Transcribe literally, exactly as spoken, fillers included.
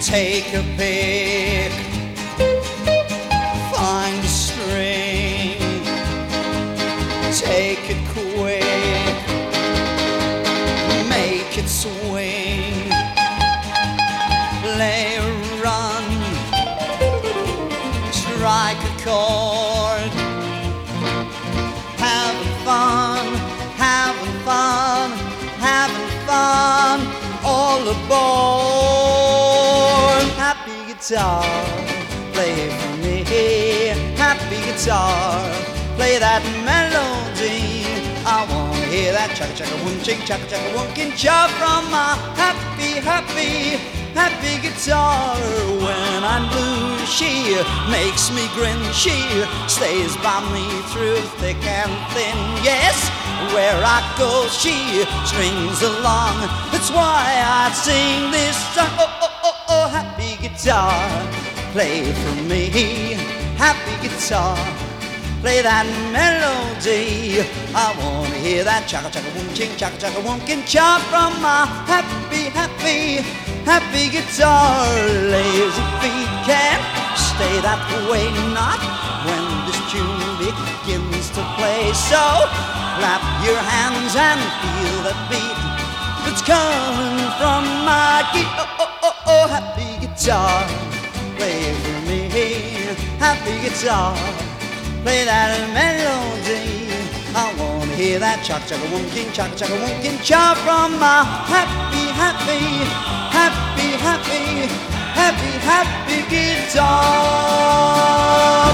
Take a pick, find a string, take it quick, make it swing, play a run, strike a chord, having fun, having fun, having fun, all aboard. Happy guitar, play for me. Happy guitar, play that melody. I wanna hear that chaka chaka woom ching chaka chaka woomkin cha from my happy, happy, happy guitar. When I'm blue, she makes me grin. She stays by me through thick and thin. Yes, where I go, she strings along. That's why I sing this song. Oh, oh, oh, oh, happy guitar, play for me. Happy guitar, play that melody. I wanna hear that chaka chaka woom ching chaka chaka woomkin cha from my happy, happy, happy guitar. Lazy feet can't stay that way, not when this tune begins to play. So clap your hands and feel that beat that's coming from my key. Oh, oh, oh, oh, happy guitar, play for me. Happy guitar, play that melody. I wanna hear that chaka chaka woomkin chaka chaka woomkin cha from my happy, happy, happy, happy, happy, happy guitar.